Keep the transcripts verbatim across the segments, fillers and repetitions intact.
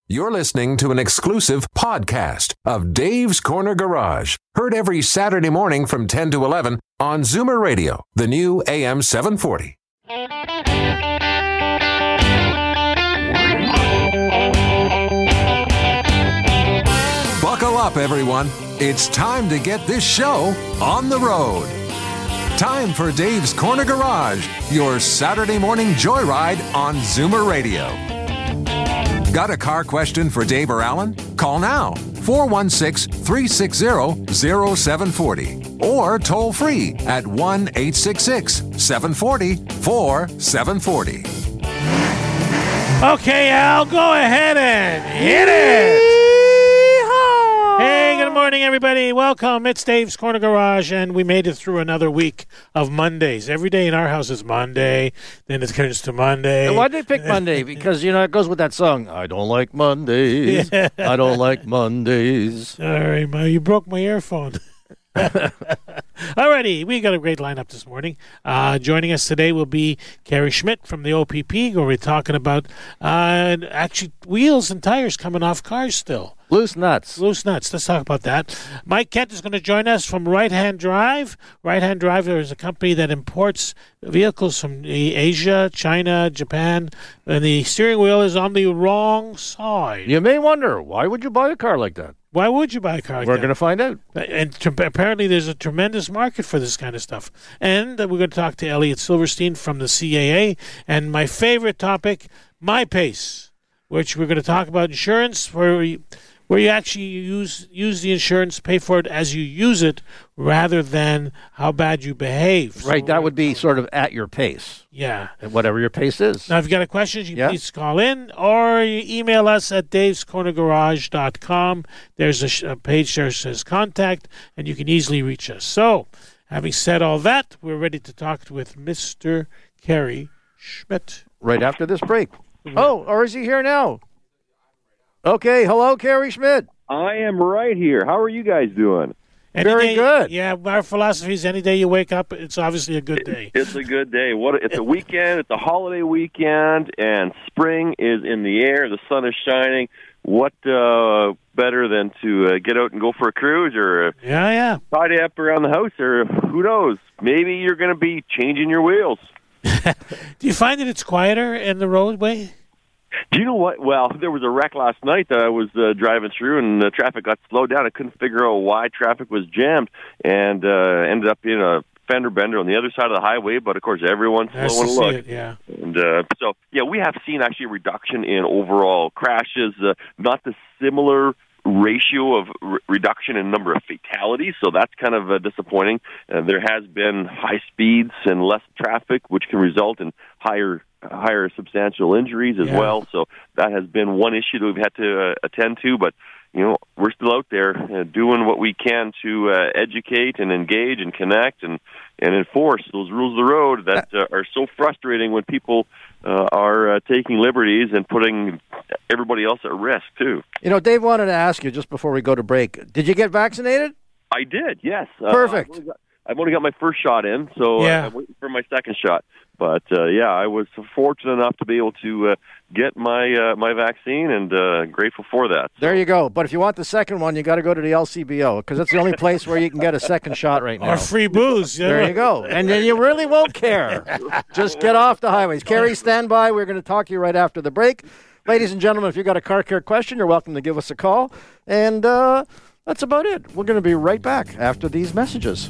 You're listening to an exclusive podcast of Dave's Corner Garage. Heard every Saturday morning from ten to eleven on Zoomer Radio, the new A M seven forty. Buckle up, everyone. It's time to get this show on the road. Time for Dave's Corner Garage, your Saturday morning joyride on Zoomer Radio. Got a car question for Dave or Alan? Call now, four one six, three six zero, zero seven four zero, or toll free at one eight six six, seven four zero, four seven four zero. Okay, Al, go ahead and hit it! Hey, good morning, everybody. Welcome. It's Dave's Corner Garage, and we made it through another week of Mondays. Every day in our house is Monday, then it turns to Monday. And why did they pick Monday? Because, you know, it goes with that song, I don't like Mondays. Yeah. I don't like Mondays. Sorry, Ma, you broke my earphone. Alrighty, we got a great lineup this morning. Uh, joining us today will be Kerry Schmidt from the O P P, where we're talking about uh, actually wheels and tires coming off cars still. Loose nuts. Loose nuts. Let's talk about that. Mike Kent is going to join us from Right Hand Drive. Right Hand Drive is a company that imports vehicles from Asia, China, Japan, and the steering wheel is on the wrong side. You may wonder, why would you buy a car like that? Why would you buy a car like We're that? going to find out. And t- apparently there's a tremendous market for this kind of stuff. And uh, we're going to talk to Elliot Silverstein from the C A A. And my favorite topic, MyPace, which we're going to talk about insurance, where you, where you actually use use the insurance, pay for it as you use it, rather than how bad you behave. Right, so, that would be sort of at your pace. Yeah. Whatever your pace is. Now, if you've got a question, you can yeah. please call in or you email us at daves corner garage dot com. There's a, sh- a page there that says contact, and you can easily reach us. So, having said all that, we're ready to talk with Mister Kerry Schmidt. Right after this break. Oh, or is he here now? Okay, hello, Kerry Schmidt. I am right here. How are you guys doing? Any Very day, good. Yeah, our philosophy is any day you wake up, it's obviously a good day. It's a good day. What? It's a weekend. It's a holiday weekend, and spring is in the air. The sun is shining. What uh, better than to uh, get out and go for a cruise or uh, yeah, yeah. tidy up around the house, or who knows? Maybe you're going to be changing your wheels. Do you find that it's quieter in the roadway? Do you know what? Well, there was a wreck last night that I was uh, driving through, and the traffic got slowed down. I couldn't figure out why traffic was jammed, and uh, ended up in a fender bender on the other side of the highway. But of course, everyone's Nice slowing to to see look. it, yeah. And uh, so, yeah, we have seen actually a reduction in overall crashes, uh, not the similar ratio of re- reduction in number of fatalities, so that's kind of uh, disappointing. Uh, there has been high speeds and less traffic, which can result in higher higher substantial injuries as yeah. well. So that has been one issue that we've had to uh, attend to, but you know, we're still out there uh, doing what we can to uh, educate and engage and connect and, and enforce those rules of the road that uh, are so frustrating when people uh, are uh, taking liberties and putting everybody else at risk, too. You know, Dave wanted to ask you just before we go to break, did you get vaccinated? I did, yes. Perfect. Uh, I've, only got, I've only got my first shot in, so yeah. uh, I'm waiting for my second shot. But, uh, yeah, I was fortunate enough to be able to uh, get my uh, my vaccine, and uh, grateful for that. So. There you go. But if you want the second one, you got to go to the L C B O, because it's the only place where you can get a second shot right now. Or free booze. Yeah. There you go. And then you really won't care. Just get off the highways. Kerry, stand by. We're going to talk to you right after the break. Ladies and gentlemen, if you've got a car care question, you're welcome to give us a call. And uh, that's about it. We're going to be right back after these messages.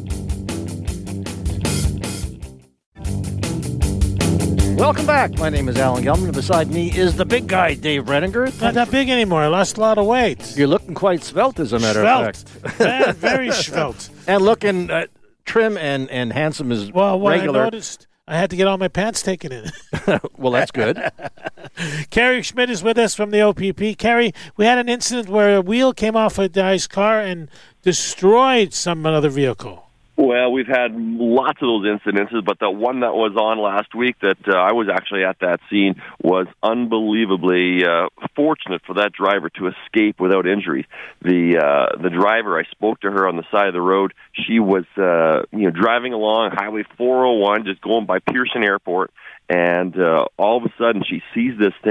Welcome back. My name is Alan Gelman, and beside me is the big guy, Dave Renninger. Not that big anymore. I lost a lot of weight. You're looking quite svelte, as a matter Svelte. of fact. Yeah, very svelte. And looking uh, trim and, and handsome as Well, what regular. I noticed, I had to get all my pants taken in. Well, that's good. Kerry Schmidt is with us from the O P P. Kerry, we had an incident where a wheel came off a guy's car and destroyed some other vehicle. Well, we've had lots of those incidences, but the one that was on last week that uh, I was actually at that scene was unbelievably uh, fortunate for that driver to escape without injuries. The uh, the driver, I spoke to her on the side of the road. She was uh, you know driving along Highway four oh one, just going by Pearson Airport, and uh, all of a sudden she sees this thing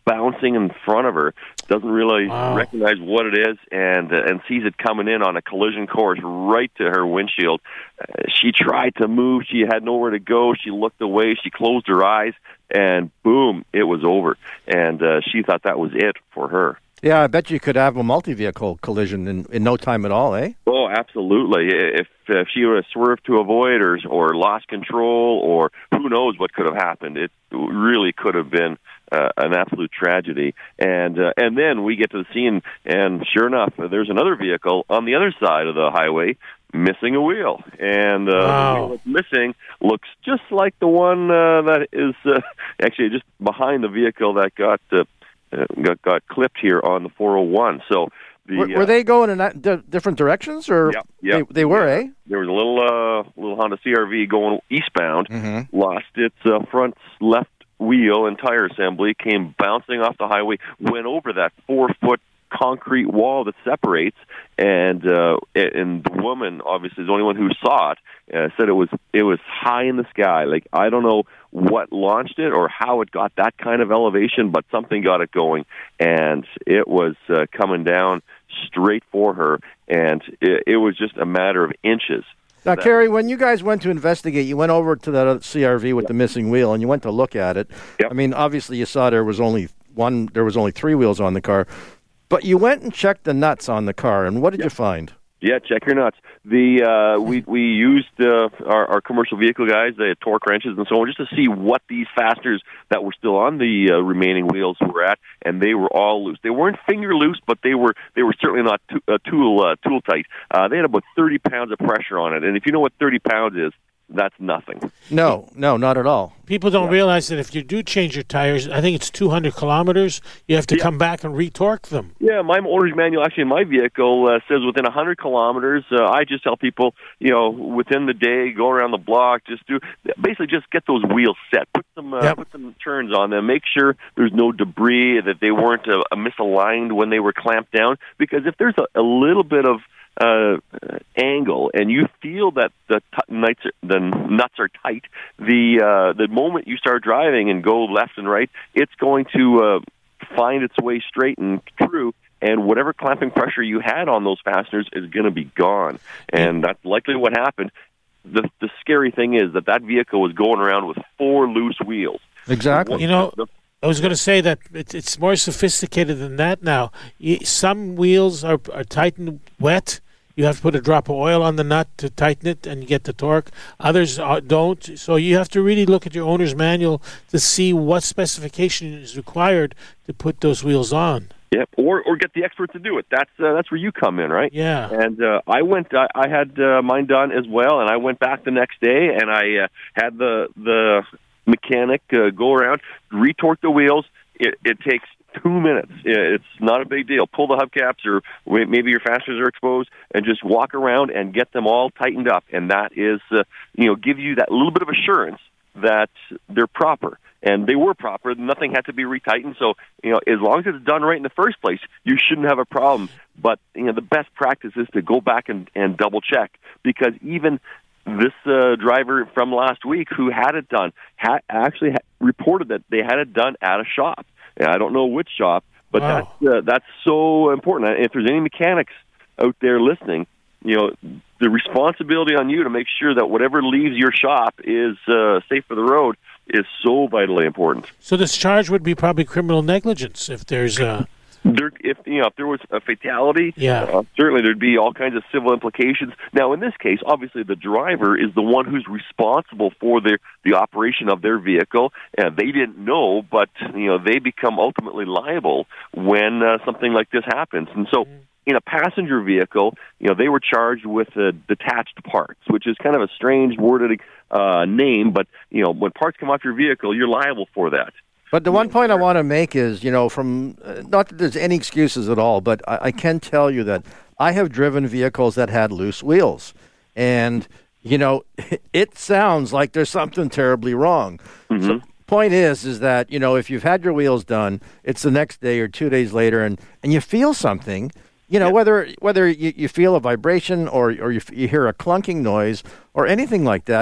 bouncing in front of her, doesn't really wow. recognize what it is, and uh, and sees it coming in on a collision course right to her windshield. Uh, she tried to move. She had nowhere to go. She looked away. She closed her eyes, and boom, it was over. And uh, she thought that was it for her. Yeah, I bet you could have a multi-vehicle collision in, in no time at all, eh? Oh, absolutely. If, if she would have swerved to avoid or, or lost control, or who knows what could have happened, it really could have been uh, an absolute tragedy. And uh, and then we get to the scene, and sure enough, there's another vehicle on the other side of the highway missing a wheel. And uh, wow. the wheel that's missing looks just like the one uh, that is uh, actually just behind the vehicle that got uh, Got, got clipped here on the four oh one. So the, were, were uh, they going in that di- different directions, or yep, yep. They, they were, yeah. eh? There was a little uh, little Honda C R V going eastbound, mm-hmm. lost its uh, front left wheel and tire assembly, came bouncing off the highway, went over that four foot concrete wall that separates, and uh, and the woman obviously is the only one who saw it. Uh, said it was it was high in the sky. Like, I don't know what launched it or how it got that kind of elevation, but something got it going, and it was uh, coming down straight for her, and it, it was just a matter of inches. Now, Kerry, when you guys went to investigate, you went over to that other C R V with yep. the missing wheel, and you went to look at it. Yep. I mean, obviously, you saw there was only one. There was only three wheels on the car, but you went and checked the nuts on the car, and what did yep. you find? Yeah, check your nuts. The uh, we we used uh, our, our commercial vehicle guys, they had torque wrenches and so on, just to see what these fasteners that were still on the uh, remaining wheels were at, and they were all loose. They weren't finger loose, but they were they were certainly not to, uh, tool uh, tool tight. Uh, they had about thirty pounds of pressure on it, and if you know what thirty pounds is, that's nothing. No, no, not at all. People don't yeah. realize that if you do change your tires, I think it's two hundred kilometers, you have to yeah. come back and retorque them. Yeah, my owner's manual, actually in my vehicle, uh, says within one hundred kilometers. Uh, I just tell people, you know, within the day, go around the block, just do, basically just get those wheels set. Put some, uh, yep. put some turns on them. Make sure there's no debris, that they weren't uh, misaligned when they were clamped down. Because if there's a, a little bit of uh, angle and you feel that the t- nuts are, the nuts are tight, the uh, the moment you start driving and go left and right, it's going to uh, find its way straight and true, and whatever clamping pressure you had on those fasteners is going to be gone, and that's likely what happened. The the scary thing is that that vehicle was going around with four loose wheels. Exactly. You know, I was going to say that it, it's more sophisticated than that now. Some wheels are, are tightened wet. You have to put a drop of oil on the nut to tighten it and you get the torque. Others are, don't. So you have to really look at your owner's manual to see what specification is required to put those wheels on. Yep, or or get the expert to do it. That's uh, that's where you come in, right? Yeah. And uh, I went. I, I had uh, mine done as well, and I went back the next day, and I uh, had the the mechanic uh, go around, retorque the wheels. It, it takes two minutes. It's not a big deal. Pull the hubcaps, or maybe your fasteners are exposed, and just walk around and get them all tightened up. And that is, uh, you know, give you that little bit of assurance that they're proper. And they were proper. Nothing had to be retightened. So, you know, as long as it's done right in the first place, you shouldn't have a problem. But, you know, the best practice is to go back and, and double check, because even this uh, driver from last week who had it done ha- actually ha- reported that they had it done at a shop. And I don't know which shop, but wow. that's uh, that's so important. If there's any mechanics out there listening, you know, the responsibility on you to make sure that whatever leaves your shop is uh, safe for the road is so vitally important. So this charge would be probably criminal negligence if there's a... There, if you know, if there was a fatality, yeah. uh, certainly there'd be all kinds of civil implications. Now, in this case, obviously the driver is the one who's responsible for the the operation of their vehicle, and they didn't know, but you know, they become ultimately liable when uh, something like this happens. And so, in a passenger vehicle, you know, they were charged with uh, detached parts, which is kind of a strange worded uh, name, but you know, when parts come off your vehicle, you're liable for that. But the one point I want to make is, you know, from uh, not that there's any excuses at all, but I, I can tell you that I have driven vehicles that had loose wheels. And, you know, it sounds like there's something terribly wrong. Mm-hmm. So point is, is that, you know, if you've had your wheels done, it's the next day or two days later, and, and you feel something, you know, yep. whether whether you, you feel a vibration or, or you, you hear a clunking noise or anything like that,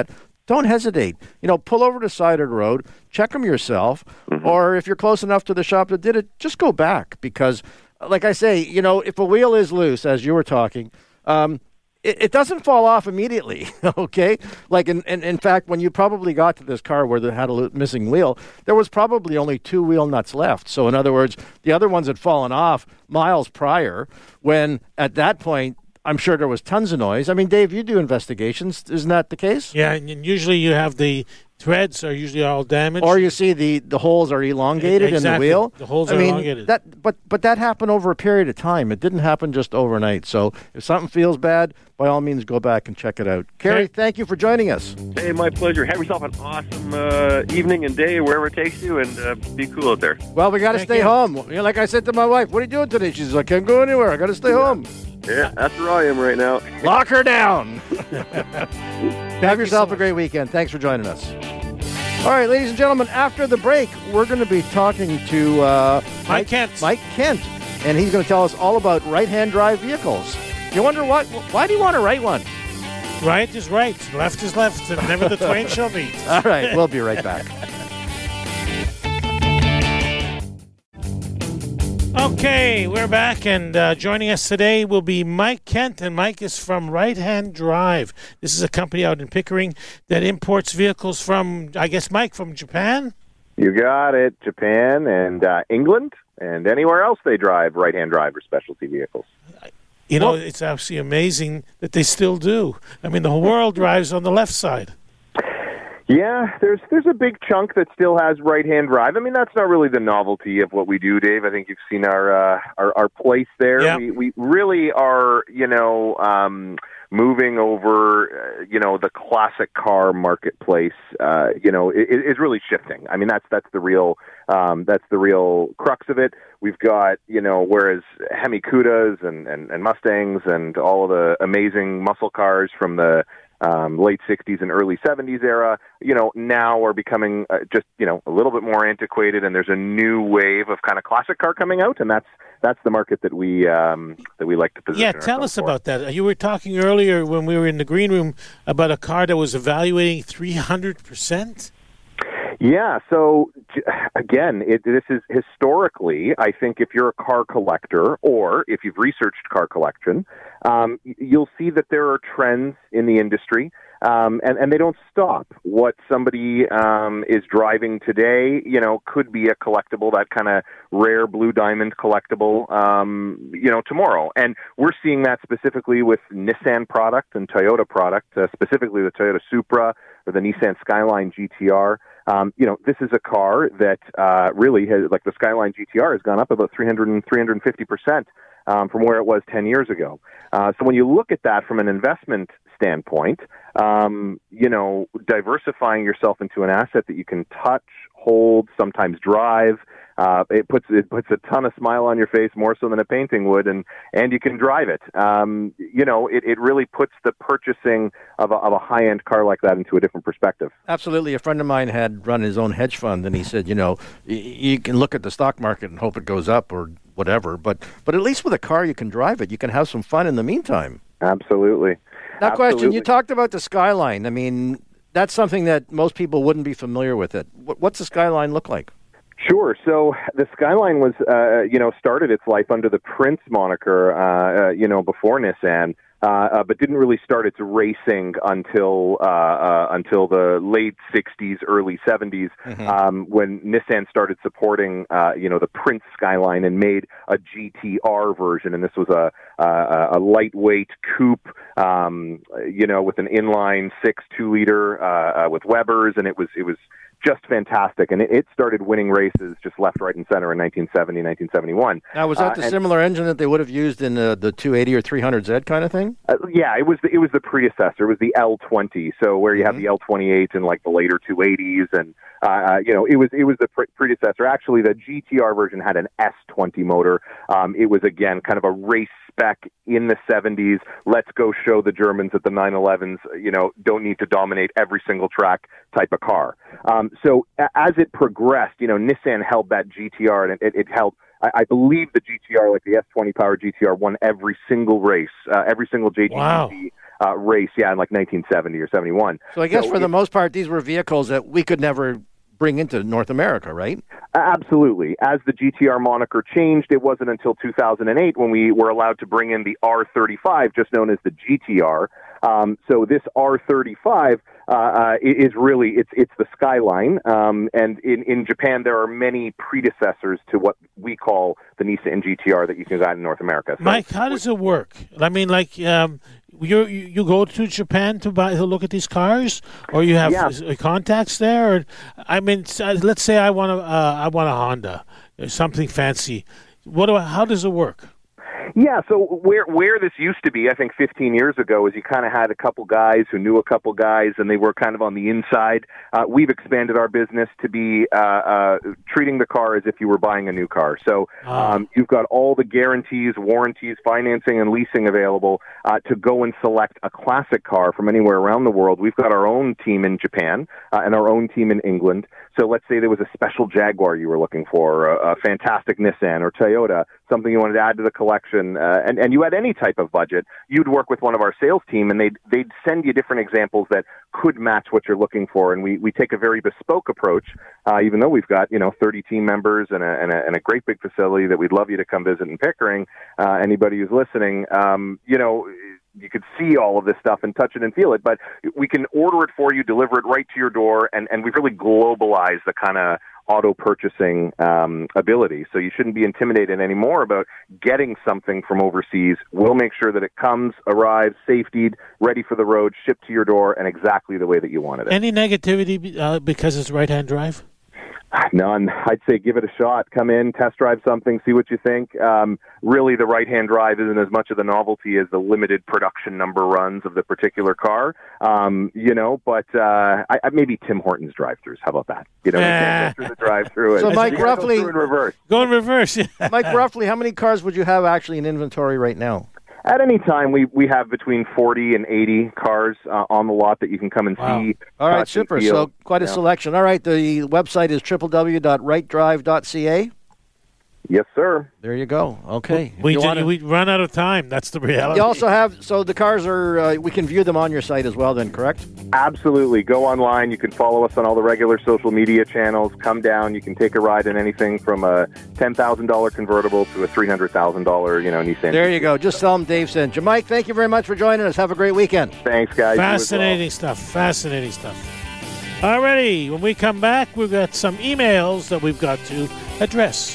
don't hesitate. You know, pull over to the side of the road, check them yourself, mm-hmm. or if you're close enough to the shop that did it, just go back because, like I say, you know, if a wheel is loose, as you were talking, um, it, it doesn't fall off immediately, okay? Like, in, in, in fact, when you probably got to this car where they had a missing wheel, there was probably only two wheel nuts left. So, in other words, the other ones had fallen off miles prior when, at that point, I'm sure there was tons of noise. I mean, Dave, you do investigations. Isn't that the case? Yeah, and usually you have the threads are usually all damaged. Or you see the, the holes are elongated exactly. in the wheel. The holes I are mean, elongated. That, but, but that happened over a period of time. It didn't happen just overnight. So if something feels bad, by all means, go back and check it out. Kerry, okay. Thank you for joining us. Hey, my pleasure. Have yourself an awesome uh, evening and day wherever it takes you, and uh, be cool out there. Well, we got to Thank stay you. home. You know, like I said to my wife, what are you doing today? She's like, I can't go anywhere. I got to stay home. Yeah, that's where I am right now. Lock her down. Have yourself so a great weekend. Thanks for joining us. All right, ladies and gentlemen, after the break, we're going to be talking to uh, Mike, Mike Kent. Mike Kent, and he's going to tell us all about right-hand drive vehicles. You wonder what? Why do you want to write one? Right is right, left is left, and never the twain shall meet. All right, we'll be right back. Okay, we're back, and uh, joining us today will be Mike Kent, and Mike is from Right Hand Drive. This is a company out in Pickering that imports vehicles from, I guess, Mike, from Japan? You got it, Japan and uh, England and anywhere else they drive right-hand drive or specialty vehicles. You know, Well, it's absolutely amazing that they still do. I mean, the whole world drives on the left side. Yeah, there's there's a big chunk that still has right-hand drive. I mean, that's not really the novelty of what we do, Dave. I think you've seen our uh, our, our place there. Yeah. We we really are, you know, um, moving over, uh, you know, the classic car marketplace. Uh, you know, is it, really shifting. I mean, that's that's the real um, that's the real crux of it. We've got, you know, whereas Hemi Cudas and, and, and Mustangs and all of the amazing muscle cars from the Um, late sixties and early seventies era, you know, now are becoming uh, just, you know, a little bit more antiquated, and there's a new wave of kind of classic car coming out, and that's that's the market that we um, that we like to position. Yeah, tell us for. about that. You were talking earlier when we were in the green room about a car that was evaluating three hundred percent. Yeah, so again, it, this is historically, I think if you're a car collector or if you've researched car collection, um, you'll see that there are trends in the industry, um, and, and they don't stop. What somebody um, is driving today, you know, could be a collectible, that kind of rare blue diamond collectible, um, you know, tomorrow. And we're seeing that specifically with Nissan product and Toyota product, uh, specifically the Toyota Supra or the Nissan Skyline G T R. Um, you know, this is a car that uh, really has, like the Skyline G T R has gone up about three hundred and three hundred fifty percent um, from where it was ten years ago. Uh, so when you look at that from an investment standpoint, um, you know, diversifying yourself into an asset that you can touch, hold, sometimes drive, uh, it puts it puts a ton of smile on your face, more so than a painting would, and, and you can drive it. Um, you know, it, it really puts the purchasing of a, of a high-end car like that into a different perspective. Absolutely. A friend of mine had run his own hedge fund, and he said, you know, y- you can look at the stock market and hope it goes up or whatever, but but at least with a car, you can drive it. You can have some fun in the meantime. Absolutely. Now, Absolutely. question, you talked about the Skyline. I mean, that's something that most people wouldn't be familiar with it. What, what's the Skyline look like? Sure. So the Skyline was, uh, you know, started its life under the Prince moniker, uh, uh, you know, before Nissan, uh, uh, but didn't really start its racing until uh, uh, until the late sixties, early seventies, mm-hmm. um, when Nissan started supporting, uh, you know, the Prince Skyline and made a G T R version, and this was a a, a lightweight coupe, um, you know, with an inline six two liter uh, uh, with Webers, and it was it was. just fantastic, and it, it started winning races just left, right, and center in nineteen seventy, nineteen seventy-one. Now, was that uh, the and, similar engine that they would have used in the, the two eighty or three hundred Z kind of thing? Uh, yeah, it was the, it was the predecessor. It was the L twenty, so where you mm-hmm. have the L twenty-eight and like the later two eighties, and uh, you know, it was it was the pre- predecessor. Actually, the G T R version had an S twenty motor. Um, it was again kind of a race spec in the seventies. Let's go show the Germans that the nine elevens, you know, don't need to dominate every single track type of car. Um, so as it progressed, you know, Nissan held that G T R, and it, it held, I, I believe the G T R, like the S twenty Power G T R, won every single race, uh, every single J G B wow. uh, race, yeah, in like nineteen seventy or seventy-one. So I guess so for it, the most part, these were vehicles that we could never bring into North America, right? Absolutely. As the G T R moniker changed, it wasn't until two thousand eight when we were allowed to bring in the R thirty-five, just known as the G T R. Um, so this R thirty-five uh, uh, is really, it's it's the Skyline. Um, and in, in Japan, there are many predecessors to what we call the Nissan G T R that you can get in North America. So, Mike, how does it work? I mean, like, um, you you go to Japan to buy to look at these cars, or you have Yeah. contacts there? Or, I mean, let's say I want a uh, I want a Honda, something fancy. What do I, how does it work? Yeah, so where where this used to be, I think fifteen years ago, is you kind of had a couple guys who knew a couple guys, and they were kind of on the inside. Uh, we've expanded our business to be uh, uh, treating the car as if you were buying a new car. So um, you've got all the guarantees, warranties, financing, and leasing available uh, to go and select a classic car from anywhere around the world. We've got our own team in Japan uh, and our own team in England. So let's say there was a special Jaguar you were looking for, a, a fantastic Nissan or Toyota, something you wanted to add to the collection, uh, and, and you had any type of budget, you'd work with one of our sales team, and they'd, they'd send you different examples that could match what you're looking for. And we, we take a very bespoke approach, uh, even though we've got, you know, thirty team members and a, and a, and a great big facility that we'd love you to come visit in Pickering. Uh, anybody who's listening, um, you know, you could see all of this stuff and touch it and feel it, but we can order it for you, deliver it right to your door, and, and we've really globalized the kind of auto purchasing um, ability. So you shouldn't be intimidated anymore about getting something from overseas. We'll make sure that it comes, arrives, safetied, ready for the road, shipped to your door, and exactly the way that you wanted it. Any negativity uh, because it's right-hand drive? None. I'd say give it a shot. Come in, test drive something, see what you think. Um, really, the right-hand drive isn't as much of the novelty as the limited production number runs of the particular car. Um, you know, but uh, I, I, maybe Tim Hortons drive-thrus. How about that? You know, you can't go through the drive-thru. So, and Mike, you gotta roughly- go through in reverse. Go in reverse. Mike, roughly how many cars would you have actually in inventory right now? At any time, we, we have between forty and eighty cars uh, on the lot that you can come and Wow. see. All right, touch, and super. feel. So quite a Yeah. selection. All right, the website is w w w dot right drive dot c a. Yes, sir. There you go. Okay. We, You ju- wanna- we run out of time. That's the reality. You also have, so the cars are, uh, we can view them on your site as well then, correct? Absolutely. Go online. You can follow us on all the regular social media channels. Come down. You can take a ride in anything from a ten thousand dollars convertible to a three hundred thousand dollars, you know, Nissan. There you go. Just tell them Dave sent you. Mike, thank you very much for joining us. Have a great weekend. Thanks, guys. You as well. Fascinating stuff. Fascinating stuff. Alrighty, when we come back, we've got some emails that we've got to address.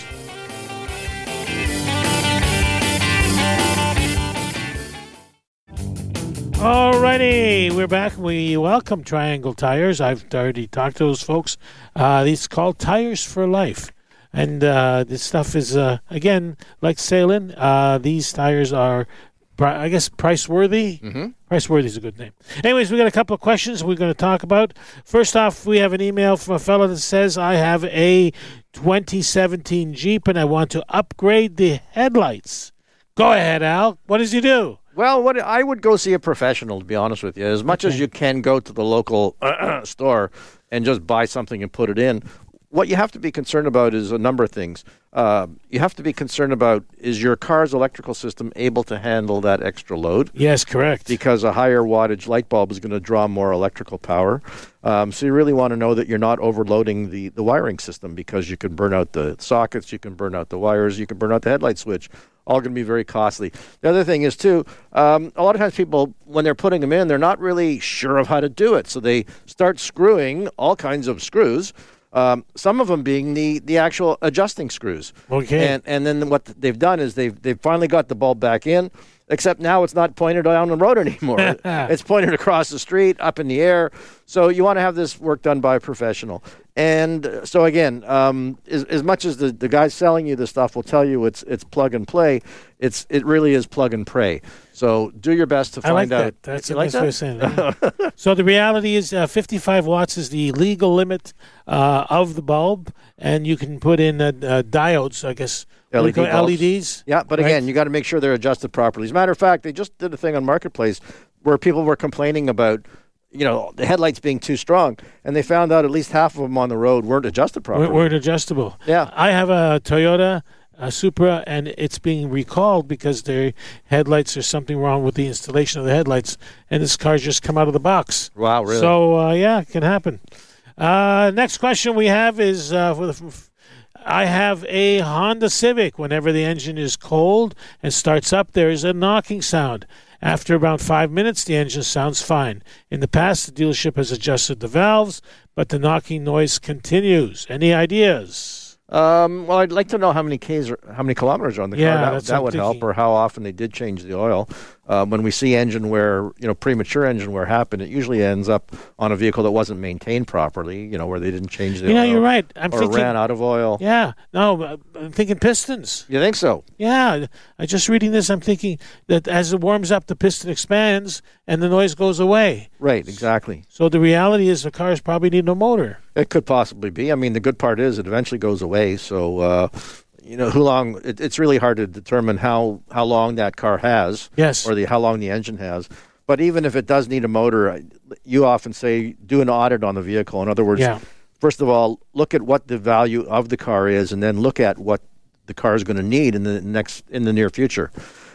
Alrighty, we're back. We welcome Triangle Tires. I've already talked to those folks. Uh, these called Tires for Life. And uh, this stuff is, uh, again, like sailing. Uh, these tires are, pri- I guess, price-worthy. Mm-hmm. Price-worthy is a good name. Anyways, we got a couple of questions we're going to talk about. First off, we have an email from a fellow that says, I have a twenty seventeen Jeep and I want to upgrade the headlights. Go ahead, Al. What does he do? Well, what I would go see a professional, to be honest with you. As much Okay. as you can go to the local store and just buy something and put it in, what you have to be concerned about is a number of things. Uh, you have to be concerned about, is your car's electrical system able to handle that extra load? Yes, correct. Because a higher wattage light bulb is going to draw more electrical power. Um, so you really want to know that you're not overloading the, the wiring system, because you can burn out the sockets, you can burn out the wires, you can burn out the headlight switch. All going to be very costly. The other thing is, too, um, a lot of times people, when they're putting them in, they're not really sure of how to do it. So they start screwing all kinds of screws, um, some of them being the, the actual adjusting screws. Okay. And and then what they've done is they've, they've finally got the bulb back in, except now it's not pointed down the road anymore. It's pointed across the street, up in the air. So you want to have this work done by a professional. And so, again, um, as, as much as the, the guy selling you the stuff will tell you it's it's plug and play, it's it really is plug and pray. So do your best to I like find out. that. That's You a like nice way of saying it. Yeah. So the reality is uh, fifty-five watts is the legal limit uh, of the bulb, and you can put in uh, uh, diodes, I guess. L E D What do you call it? bulbs. L E Ds. Yeah, but right? again, you got to make sure they're adjusted properly. As a matter of fact, they just did a thing on Marketplace where people were complaining about, you know, the headlights being too strong, and they found out at least half of them on the road weren't adjusted properly. weren't, weren't adjustable. Yeah. I have a Toyota a Supra, and it's being recalled because their headlights, there's something wrong with the installation of the headlights, and this car's just come out of the box. Wow, really? So, uh, yeah, it can happen. Uh, next question we have is, uh, for the, I have a Honda Civic. Whenever the engine is cold and starts up, there is a knocking sound. After about five minutes, the engine sounds fine. In the past, the dealership has adjusted the valves, but the knocking noise continues. Any ideas? Um, well, I'd like to know how many Ks or how many kilometers are on the Yeah, car. That, that's that what I'm would help, thinking. or how often they did change the oil. Um, when we see engine wear, you know, premature engine wear happen, it usually ends up on a vehicle that wasn't maintained properly. You know, where they didn't change the You know, oil, you're right. I'm or thinking. ran out of oil. Yeah, no, uh, I'm thinking pistons. You think so? Yeah, I just reading this. I'm thinking that as it warms up, the piston expands and the noise goes away. Right, exactly. So the reality is the cars probably need no motor. It could possibly be. I mean, the good part is it eventually goes away. So, uh, you know, how long? It, it's really hard to determine how, how long that car has, Yes. or the how long the engine has. But even if it does need a motor, I- you often say do an audit on the vehicle. In other words, Yeah. first of all, look at what the value of the car is, and then look at what the car is going to need in the next in the near future.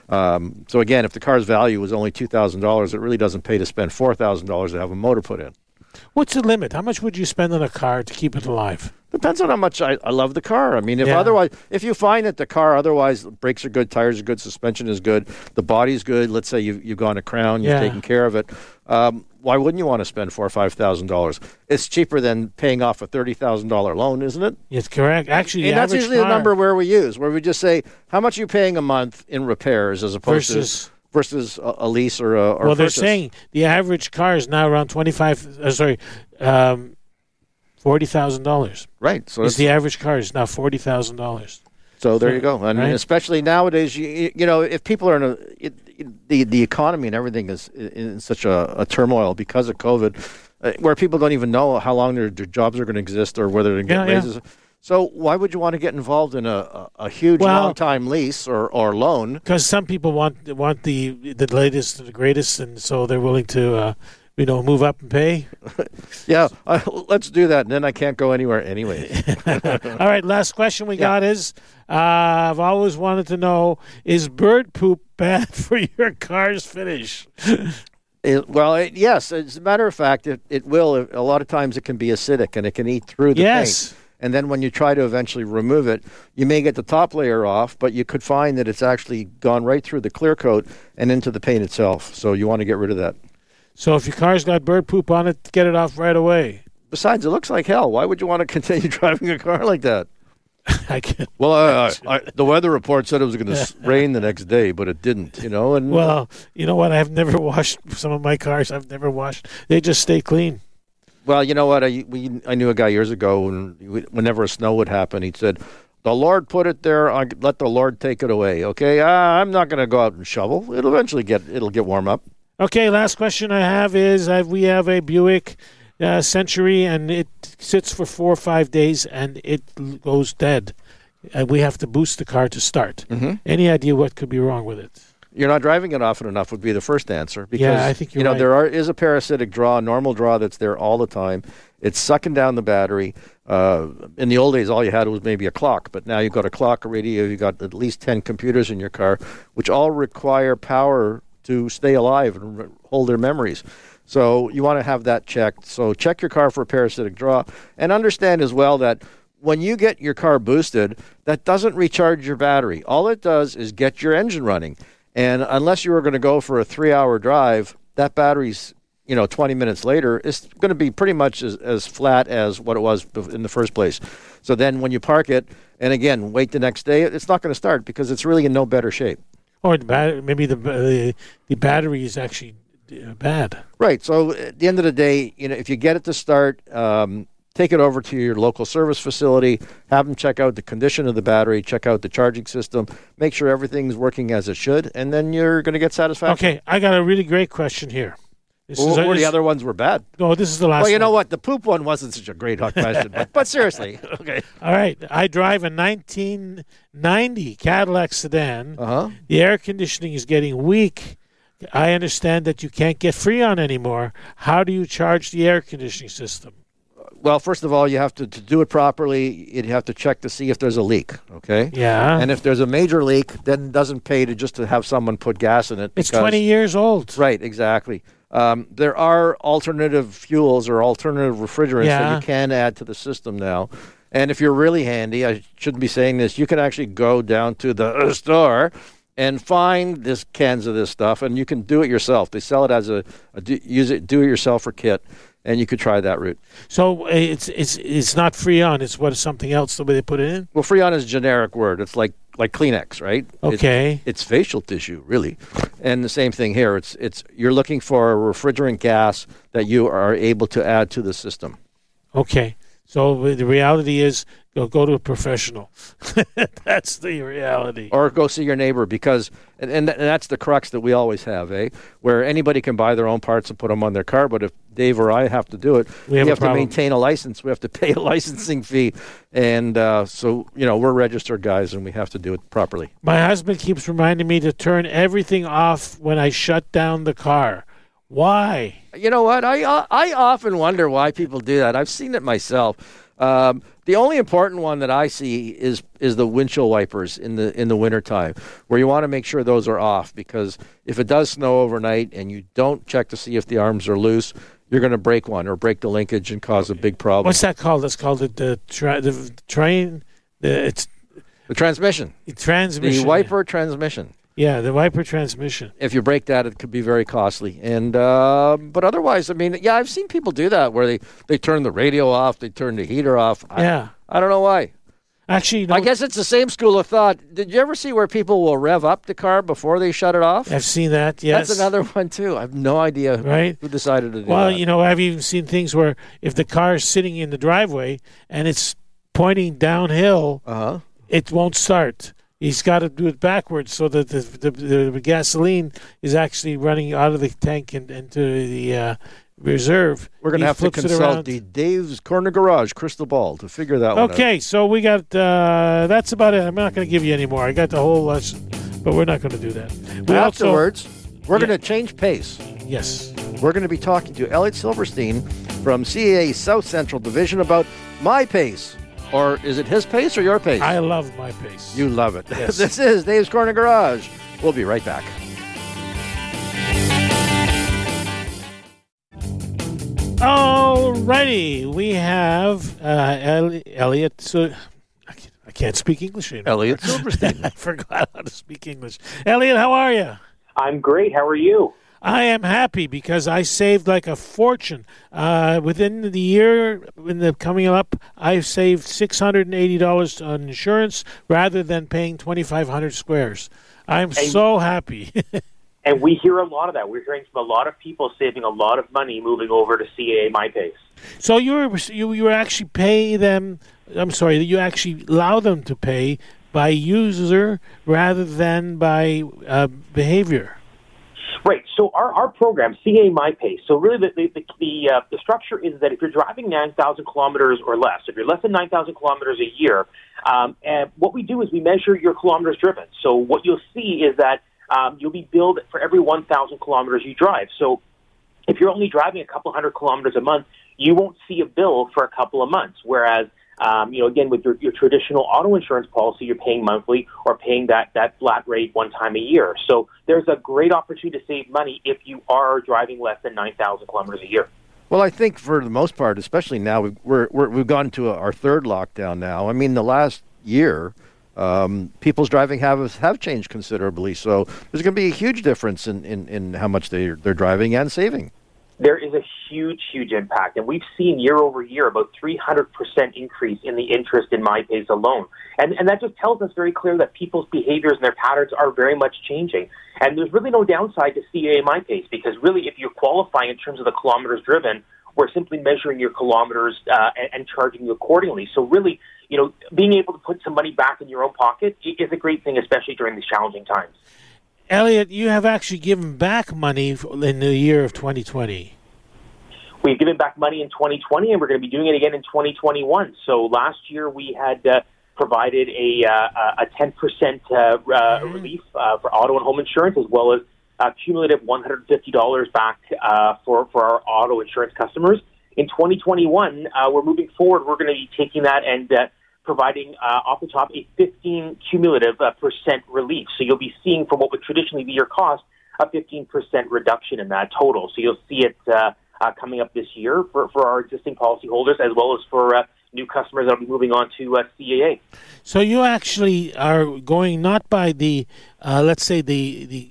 Um, so again, if the car's value was only two thousand dollars, it really doesn't pay to spend four thousand dollars to have a motor put in. What's the limit? How much would you spend on a car to keep it alive? Depends on how much I, I love the car. I mean, if Yeah. otherwise, if you find that the car otherwise brakes are good, tires are good, suspension is good, the body's good. Let's say you've you've gone to Crown, you've Yeah. taken care of it. Um, why wouldn't you want to spend four or five thousand dollars? It's cheaper than paying off a thirty thousand dollar loan, isn't it? It's correct. Actually, the And that's average usually car the number where we use, where we just say how much are you paying a month in repairs as opposed versus. to versus a, a lease or a or Well, they're purchase. saying the average car is now around twenty-five. Uh, sorry, um, forty thousand dollars. Right. So Is it's- the average car is now forty thousand dollars. So there you go, and Right. especially nowadays, you, you know, if people are in a it, it, the the economy and everything is in such a, a turmoil because of COVID, uh, where people don't even know how long their, their jobs are going to exist or whether they get Yeah, yeah. raises. So why would you want to get involved in a, a, a huge Well- long time lease or, or loan? Because some people want want the the latest and the greatest, and so they're willing to, uh, you know, move up and pay. Yeah, uh, let's do that, and then I can't go anywhere anyway. All right, last question we got is: uh, I've always wanted to know: is bird poop bad for your car's finish? It, well, it, yes, as a matter of fact, it, it will. A lot of times it can be acidic and it can eat through the Yes. paint. And then when you try to eventually remove it, you may get the top layer off, but you could find that it's actually gone right through the clear coat and into the paint itself. So you want to get rid of that. So if your car's got bird poop on it, get it off right away. Besides, it looks like hell. Why would you want to continue driving a car like that? I can. Well, uh, I, the weather report said it was going to rain the next day, but it didn't, you know. And Well, you know what? I've never washed some of my cars. I've never washed. They just stay clean. Well, you know what? I we I knew a guy years ago, and we, whenever a snow would happen, he said, "The Lord put it there. I let the Lord take it away." Okay, uh, I'm not going to go out and shovel. It'll eventually get it'll get warm up. Okay, last question I have is: uh, we have a Buick uh, Century, and it sits for four or five days, and it l- goes dead. And we have to boost the car to start. Mm-hmm. Any idea what could be wrong with it? You're not driving it often enough would be the first answer. Because, Yeah, I think you're you know right. there are is a parasitic draw, a normal draw that's there all the time. It's sucking down the battery. Uh, in the old days, all you had was maybe a clock, but now you've got a clock, a radio, you've got at least ten computers in your car, which all require power to stay alive and re- hold their memories. So you want to have that checked. So check your car for a parasitic draw, and understand as well that when you get your car boosted, that doesn't recharge your battery. All it does is get your engine running. And unless you were going to go for a three-hour drive, that battery's, you know, twenty minutes later is going to be pretty much as, as flat as what it was bef- in the first place. So then when you park it, and again, wait the next day, it's not going to start because it's really in no better shape. Or the bat- maybe the, the the battery is actually uh, bad. Right. So at the end of the day, you know, if you get it to start, um, take it over to your local service facility, have them check out the condition of the battery, check out the charging system, make sure everything's working as it should, and then you're going to get satisfaction. Okay, I got a really great question here. This Or, is a- or the this- other ones were bad. No, this is the last Well, you know one. what? The poop one wasn't such a great hot question, but, but seriously. Okay. All right, I drive a nineteen ninety Cadillac sedan. Uh-huh. The air conditioning is getting weak. I understand that you can't get Freon anymore. How do you charge the air conditioning system? Well, first of all, you have to, to do it properly, you have to check to see if there's a leak, okay? Yeah. And if there's a major leak, then it doesn't pay to just to have someone put gas in it. It's because- twenty years old. Right, exactly. Um, there are alternative fuels or alternative refrigerants Yeah. that you can add to the system now. And if you're really handy, I shouldn't be saying this, you can actually go down to the store and find this cans of this stuff, and you can do it yourself. They sell it as a, a do, use it do-it-yourselfer kit, and you could try that route. So uh, it's it's it's not Freon. It's what something else the way they put it in. Well, Freon is a generic word. It's like like Kleenex, right? Okay. It, it's facial tissue, really. And the same thing here. It's it's you're looking for a refrigerant gas that you are able to add to the system. Okay. So the reality is, go go to a professional. That's the reality. Or go see your neighbor, because, and, and that's the crux that we always have, eh? Where anybody can buy their own parts and put them on their car, but if Dave or I have to do it, We have we a have to problem. maintain a license. We have to pay a licensing fee. And uh, so, you know, we're registered guys, and we have to do it properly. My husband keeps reminding me to turn everything off when I shut down the car. Why? You know what? I I often wonder why people do that. I've seen it myself. Um, the only important one that I see is is the windshield wipers in the in the wintertime, where you want to make sure those are off, because if it does snow overnight and you don't check to see if the arms are loose, you're going to break one or break the linkage and cause a big problem. What's that called? That's called the the, tra- the train. The it's The transmission. the transmission. The wiper transmission. Yeah, the wiper transmission. If you break that, it could be very costly. And uh, but otherwise, I mean, yeah, I've seen people do that where they, they turn the radio off, they turn the heater off. I, Yeah. I don't know why. Actually, you know, I guess it's the same school of thought. Did you ever see where people will rev up the car before they shut it off? I've seen that. Yes, That's another one too. I have no idea Right. who decided to do Well, that. you know, I've even seen things where if the car is sitting in the driveway and it's pointing downhill, Uh-huh. it won't start. He's got to do it backwards so that the the, the, the gasoline is actually running out of the tank and into the uh, reserve. We're going He to have to flips it consult around. the Dave's Corner Garage crystal ball to figure that one out. Okay, so we got uh, that's about it. I'm not going to give you any more. I got the whole lesson, but we're not going to do that. We also- Afterwards, we're Yeah. going to change pace. yes. We're going to be talking to Elliot Silverstein from C A A South Central Division about my pace. Or is it his pace or your pace? I love my pace. You love it. Yes. This is Dave's Corner Garage. We'll be right back. Alrighty, we have uh, Eli- Elliot. So I can't, I can't speak English anymore. Elliot Silverstein. I forgot how to speak English. Elliot, how are you? I'm great. How are you? I am happy because I saved like a fortune. Uh, within the year, in the coming up, I've saved six hundred and eighty dollars on insurance rather than paying twenty five hundred squares. I'm so happy. And we hear a lot of that. We're hearing from a lot of people saving a lot of money moving over to C A A MyPace. So you were you you actually pay them. I'm sorry, you actually allow them to pay by user rather than by uh, behavior. Right. So our, our program, C A A MyPace, so really the the the, the, uh, the structure is that if you're driving nine thousand kilometers or less, if you're less than nine thousand kilometers a year, um, and what we do is we measure your kilometers driven. So what you'll see is that um, you'll be billed for every one thousand kilometers you drive. So if you're only driving a couple hundred kilometers a month, you won't see a bill for a couple of months, whereas Um, you know, again, with your, your traditional auto insurance policy, you're paying monthly or paying that, that flat rate one time a year. So there's a great opportunity to save money if you are driving less than nine thousand kilometers a year. Well, I think for the most part, especially now, we've, we're, we're, we've gone to a, our third lockdown now. I mean, the last year, um, people's driving habits have changed considerably. So there's going to be a huge difference in, in, in how much they're, they're driving and saving. There is a huge, huge impact. And we've seen year over year about three hundred percent increase in the interest in MyPace alone. And, and that just tells us very clear that people's behaviors and their patterns are very much changing. And there's really no downside to C A A MyPace because really if you're qualifying in terms of the kilometers driven, we're simply measuring your kilometers uh, and, and charging you accordingly. So really, you know, being able to put some money back in your own pocket is a great thing, especially during these challenging times. Elliot, you have actually given back money in the year of twenty twenty. We've given back money in twenty twenty, and we're going to be doing it again in twenty twenty-one. So last year we had uh, provided a uh, a ten percent uh, uh, mm-hmm. relief uh, for auto and home insurance, as well as uh, cumulative one hundred fifty dollars back uh, for, for our auto insurance customers. in twenty twenty-one, uh, we're moving forward. We're going to be taking that and uh, providing uh, off the top a fifteen cumulative uh, percent relief. So you'll be seeing from what would traditionally be your cost a fifteen percent reduction in that total. So you'll see it uh, uh, coming up this year for, for our existing policyholders as well as for uh, new customers that will be moving on to uh, C A A. So you actually are going not by the, uh, let's say the the,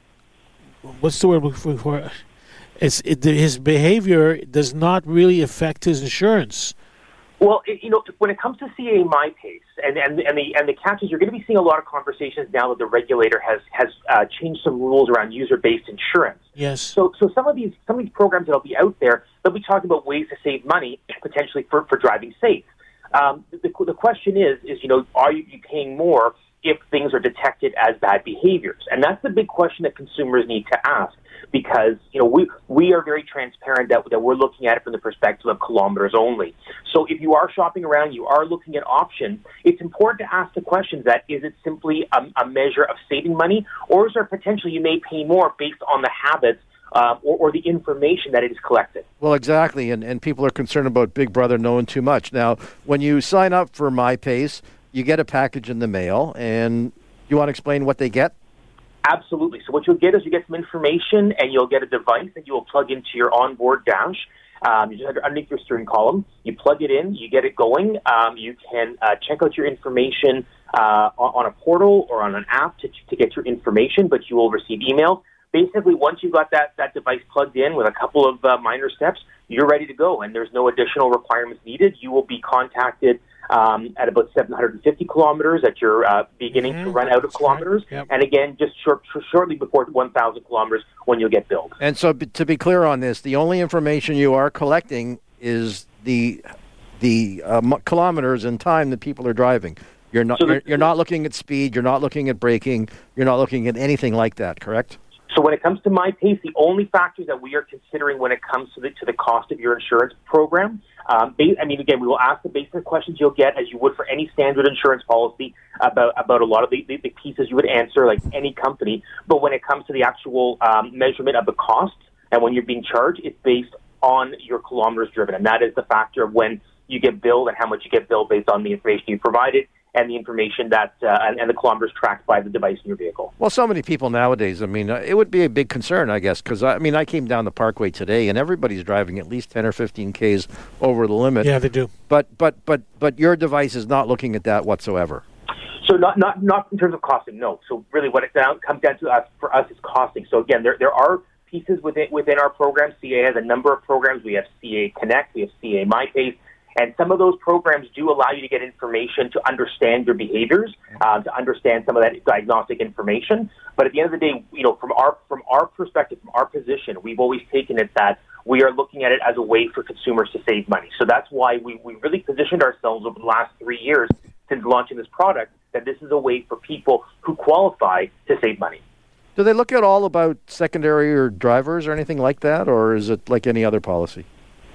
what's the word for? for it's it, his behavior does not really affect his insurance. Well, it, you know, when it comes to C A A MyPace, and, and, and the and the catch is you're going to be seeing a lot of conversations now that the regulator has has uh, changed some rules around user-based insurance. Yes. So so some of these some of these programs that'll be out there, they'll be talking about ways to save money potentially for, for driving safe. Um, the, the question is is you know are you paying more if things are detected as bad behaviors? And that's the big question that consumers need to ask. Because, you know, we we are very transparent that, that we're looking at it from the perspective of kilometers only. So if you are shopping around, you are looking at options, it's important to ask the questions that, is it simply a, a measure of saving money, or is there potential you may pay more based on the habits uh, or, or the information that it is collected? Well, exactly, and, and people are concerned about Big Brother knowing too much. Now, when you sign up for MyPace, you get a package in the mail, and you want to explain what they get? Absolutely. So what you'll get is you get some information, and you'll get a device that you will plug into your onboard dash. Um, you just underneath your steering column. You plug it in. You get it going. Um, you can uh, check out your information uh, on, on a portal or on an app to, to get your information, but you will receive emails. Basically, once you've got that, that device plugged in with a couple of uh, minor steps, you're ready to go, and there's no additional requirements needed. You will be contacted Um, at about seven hundred fifty kilometers that you're uh, beginning mm-hmm. to run out of That's kilometers. Right. Yep. And again, just short, shortly before one thousand kilometers when you'll get billed. And so b- to be clear on this, the only information you are collecting is the the uh, m- kilometers and time that people are driving. You're not So the, you're, you're not looking at speed, you're not looking at braking, you're not looking at anything like that, correct? So when it comes to MyPace, the only factors that we are considering when it comes to the to the cost of your insurance program, um, ba- I mean, again, we will ask the basic questions you'll get as you would for any standard insurance policy about about a lot of the, the, the pieces you would answer like any company. But when it comes to the actual um, measurement of the cost and when you're being charged, it's based on your kilometers driven, and that is the factor of when you get billed and how much you get billed based on the information you provided and the information that uh, and, and the kilometers tracked by the device in your vehicle. Well, so many people nowadays, I mean, uh, it would be a big concern, I guess, because, I mean, I came down the Parkway today, and everybody's driving at least ten or fifteen Ks over the limit. Yeah, they do. But but but but your device is not looking at that whatsoever. So not not not in terms of costing, no. So really what it down, comes down to us for us is costing. So again, there there are pieces within within our program. C A A has a number of programs. We have C A A Connect, we have C A A MyPace. And some of those programs do allow you to get information to understand your behaviors, um, to understand some of that diagnostic information. But at the end of the day, you know, from our from our perspective, from our position, we've always taken it that we are looking at it as a way for consumers to save money. So that's why we, we really positioned ourselves over the last three years since launching this product, that this is a way for people who qualify to save money. Do they look at all about secondary or drivers or anything like that, or is it like any other policy?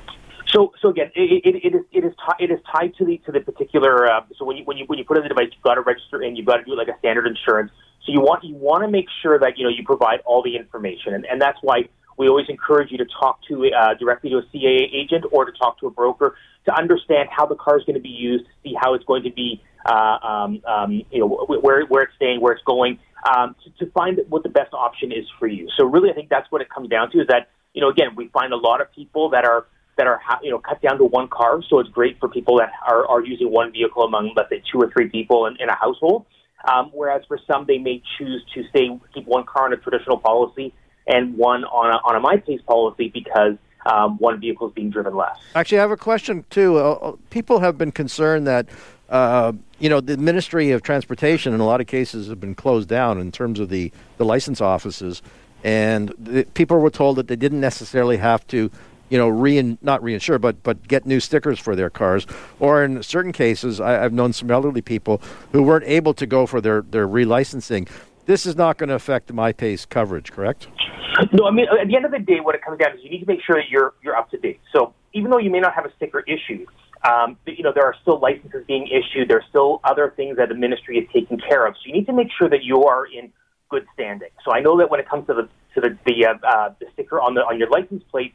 So, so again, it, it, it is it is t- it is tied to the to the particular. Uh, so when you when you when you put in the device, you've got to register in. You've got to do it like a standard insurance. So you want you want to make sure that you know you provide all the information, and, and that's why we always encourage you to talk to uh, directly to a C A A agent or to talk to a broker to understand how the car is going to be used, to see how it's going to be, uh, um, um, you know, where where it's staying, where it's going, um, to, to find what the best option is for you. So really, I think that's what it comes down to. Is that you know again we find a lot of people that are. that are, you know, cut down to one car. So it's great for people that are, are using one vehicle among, let's say, two or three people in, in a household. Um, whereas for some, they may choose to stay, keep one car on a traditional policy and one on a, on a MyPace policy because um, one vehicle is being driven less. Actually, I have a question, too. Uh, people have been concerned that, uh, you know, the Ministry of Transportation in a lot of cases have been closed down in terms of the, the license offices. And the, people were told that they didn't necessarily have to you know, rein, not reinsure, but but get new stickers for their cars. Or in certain cases, I, I've known some elderly people who weren't able to go for their, their relicensing. This is not going to affect the MyPace coverage, correct? No, I mean, at the end of the day, what it comes down to is you need to make sure that you're you're up to date. So even though you may not have a sticker issued, um, you know, there are still licenses being issued. There are still other things that the ministry is taking care of. So you need to make sure that you are in good standing. So I know that when it comes to the to the the, uh, uh, the sticker on the on your license plate,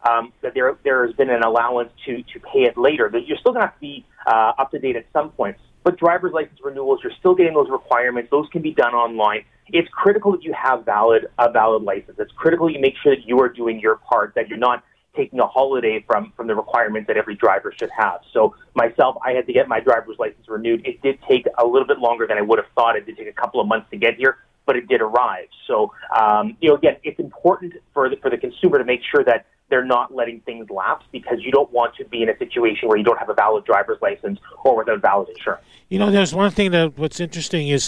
um, that there there has been an allowance to, to pay it later. That you're still going to have to be uh, up to date at some points. But driver's license renewals, you're still getting those requirements. Those can be done online. It's critical that you have valid a valid license. It's critical you make sure that you are doing your part, that you're not taking a holiday from, from the requirements that every driver should have. So myself, I had to get my driver's license renewed. It did take a little bit longer than I would have thought. It did take a couple of months to get here, but it did arrive. So, um, you know, again, it's important for the, for the consumer to make sure that they're not letting things lapse, because you don't want to be in a situation where you don't have a valid driver's license or without valid insurance. You know, there's one thing that what's interesting is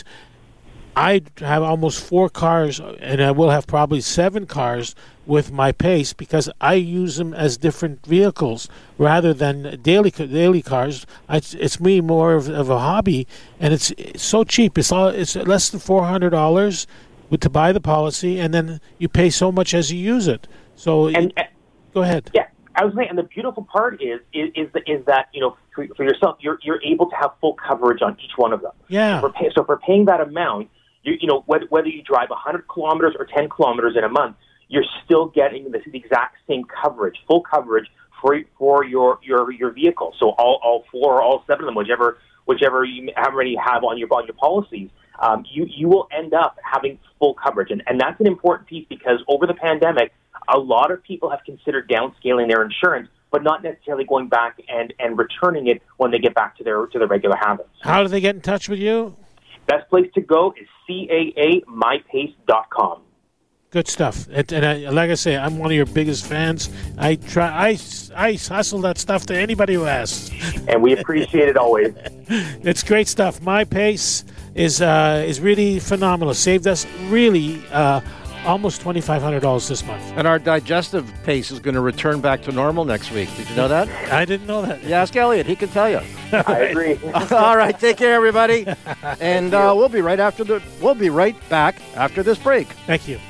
I have almost four cars, and I will have probably seven cars with my Pace, because I use them as different vehicles rather than daily daily cars. It's, it's me more of, of a hobby, and it's, it's so cheap. It's all it's less than four hundred dollars to buy the policy, and then you pay so much as you use it. So, and, it, go ahead. Yeah, I was saying, and the beautiful part is is is, the, is that you know for, for yourself, you're you're able to have full coverage on each one of them. Yeah. So for, pay, so for paying that amount, you you know whether whether you drive one hundred kilometers or ten kilometers in a month, you're still getting the, the exact same coverage, full coverage for for your your, your vehicle. So all, all four or all seven of them, whichever whichever you already have on your on your policies, um, you you will end up having full coverage, and and that's an important piece, because over the pandemic, a lot of people have considered downscaling their insurance, but not necessarily going back and, and returning it when they get back to their to their regular habits. How do they get in touch with you? Best place to go is C A A my pace dot com. Good stuff. And, and I, like I say, I'm one of your biggest fans. I try, I, I hustle that stuff to anybody who asks. And we appreciate it always. It's great stuff. My Pace is uh, is really phenomenal. Saved us really uh, almost twenty-five hundred dollars this month. And our digestive pace is going to return back to normal next week. Did you know that? I didn't know that. Yeah, ask Elliot. He can tell you. I agree. All right, take care, everybody. And uh, we'll be right after the. We'll be right back after this break. Thank you.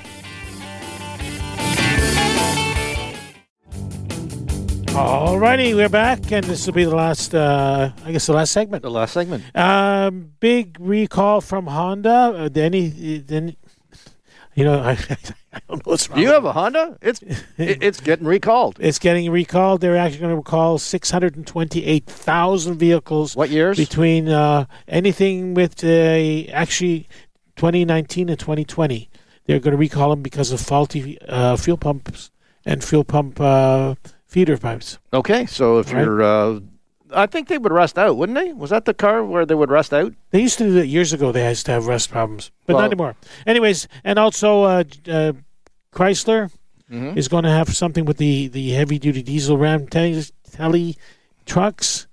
All righty, we're back, and this will be the last, uh, I guess, the last segment. The last segment. Um, big recall from Honda. Uh, any, then, you know, I, I don't know what's wrong. Do you have a Honda? It's it, it's getting recalled. It's getting recalled. They're actually going to recall six hundred twenty-eight thousand vehicles. What years? Between uh, anything with uh, actually twenty nineteen and twenty twenty. They're going to recall them because of faulty uh, fuel pumps and fuel pump uh, feeder pipes. Okay, so if Right. you're, uh, I think they would rust out, wouldn't they? Was that the car where they would rust out? They used to do that years ago. They used to have rust problems, but Well- not anymore. Anyways, and also uh, uh, Chrysler Mhm. is going to have something with the, the heavy-duty diesel Ram tele, tele trucks.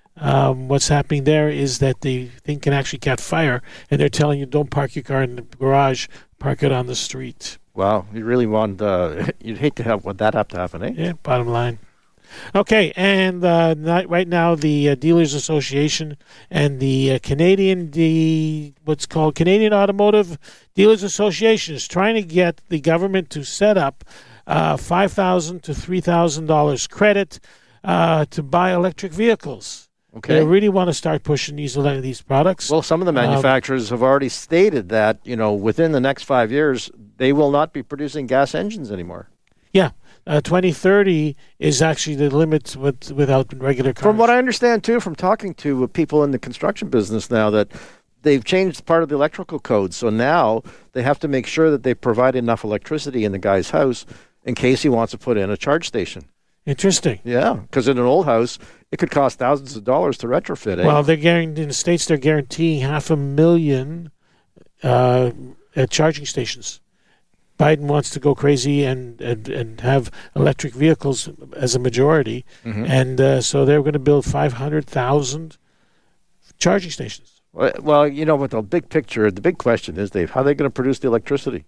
Um, what's happening there is that the thing can actually catch fire, and they're telling you don't park your car in the garage, park it on the street. Wow, you really want? Uh, you'd hate to have what that have to happen, eh? Yeah, bottom line. Okay, and uh, not, right now the uh, Dealers Association and the uh, Canadian, the what's called Canadian Automotive Dealers Association is trying to get the government to set up uh, five thousand to three thousand dollars credit uh, to buy electric vehicles. Okay. They really want to start pushing these ele- these products. Well, some of the manufacturers have already stated that, you know, within the next five years, they will not be producing gas engines anymore. yeah, uh, twenty thirty is actually the limit with without regular cars. From what I understand, too, from talking to people in the construction business now, that they've changed part of the electrical code. So now they have to make sure that they provide enough electricity in the guy's house in case he wants to put in a charge station. Interesting. Yeah, because in an old house, it could cost thousands of dollars to retrofit it. Well, they're guaranteeing in the States. They're guaranteeing half a million uh, at charging stations. Biden wants to go crazy and, and, and have electric vehicles as a majority, Mhm. and uh, so they're going to build five hundred thousand charging stations. Well, you know, with the big picture, the big question is, Dave, how are they going to produce the electricity?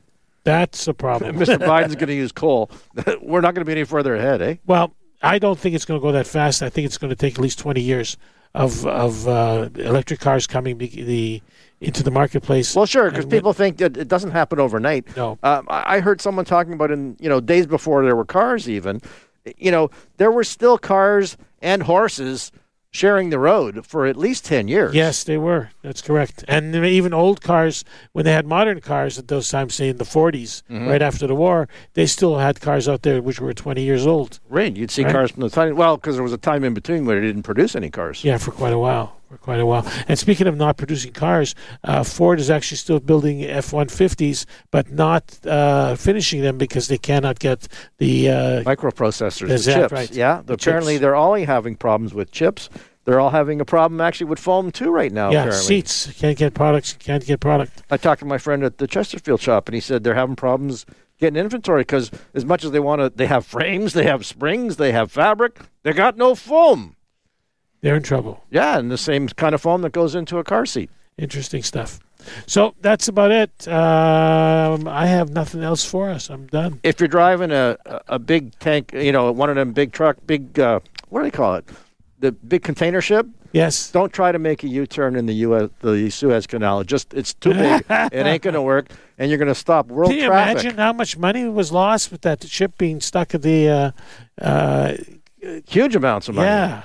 That's a problem. Mister Biden's going to use coal. We're not going to be any further ahead, eh? Well, I don't think it's going to go that fast. I think it's going to take at least twenty years of of uh, electric cars coming be- the into the marketplace. Well, sure, because And when- people think that it doesn't happen overnight. No. Um, I I heard someone talking about in, you know, days before there were cars even, you know, there were still cars and horses sharing the road for at least ten years. Yes, they were. That's correct. And even old cars, when they had modern cars at those times, say in the forties, mm-hmm. right after the war, they still had cars out there which were twenty years old. Right. You'd see right? cars from the time, well, because there was a time in between where they didn't produce any cars. Yeah, for quite a while. For quite a while. And speaking of not producing cars, uh, Ford is actually still building F one fifties, but not uh, finishing them because they cannot get the uh, microprocessors, is the that chips. Right? Yeah, The apparently chips. they're all having problems with chips. They're all having a problem actually with foam too right now. Yeah, apparently. seats can't get products. Can't get product. I talked to my friend at the Chesterfield shop, and he said they're having problems getting inventory because as much as they want to, they have frames, they have springs, they have fabric, they got no foam. They're in trouble. Yeah, and the same kind of foam that goes into a car seat. Interesting stuff. So that's about it. Um, I have nothing else for us. I'm done. If you're driving a a big tank, you know, one of them big truck, big uh, what do they call it? The big container ship. Yes. Don't try to make a U-turn in the U S the Suez Canal. It just it's too big. It ain't going to work, and you're going to stop world Can you traffic. imagine how much money was lost with that ship being stuck at the? Uh, uh, Huge amounts of money. Yeah.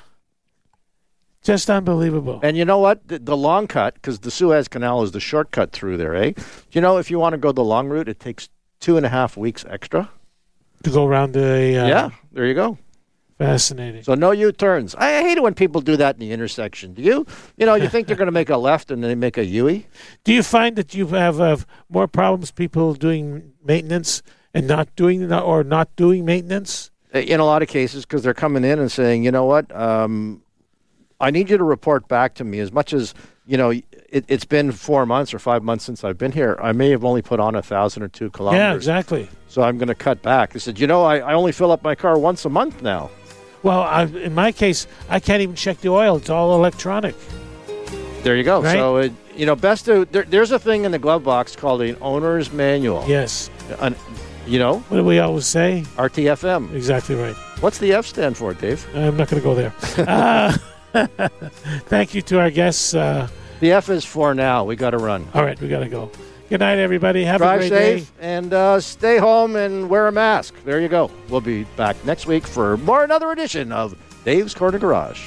Just unbelievable. And you know what? The, the long cut, because the Suez Canal is the shortcut through there, eh? You know, if you want to go the long route, it takes two and a half weeks extra. To go around the... Uh, yeah, there you go. Fascinating. So no U-turns. I, I hate it when people do that in the intersection. Do you? You know, you think they're going to make a left and then they make a U-ey? Do you find that you have uh, more problems people doing maintenance and not doing or not doing maintenance? In a lot of cases, because they're coming in and saying, you know what, um, I need you to report back to me as much as, you know, it, it's been four months or five months since I've been here. I may have only put on a thousand or two kilometers. Yeah, exactly. So I'm going to cut back. They said, you know, I, I only fill up my car once a month now. Well, I, in my case, I can't even check the oil. It's all electronic. There you go. Right? So, it, you know, best to, there, there's a thing in the glove box called an owner's manual. Yes. An, you know? What do we always say? R T F M. Exactly right. What's the F stand for, Dave? I'm not going to go there. uh, thank you to our guests. Uh, the F is for now. We got to run. All right, we got to go. Good night, everybody. Have Drive a great safe day. and uh, stay home and wear a mask. There you go. We'll be back next week for more another edition of Dave's Corner Garage.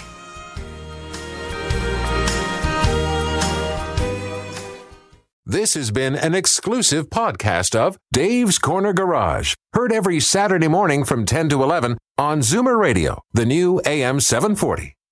This has been an exclusive podcast of Dave's Corner Garage. Heard every Saturday morning from ten to eleven on Zoomer Radio, the new A M seven forty.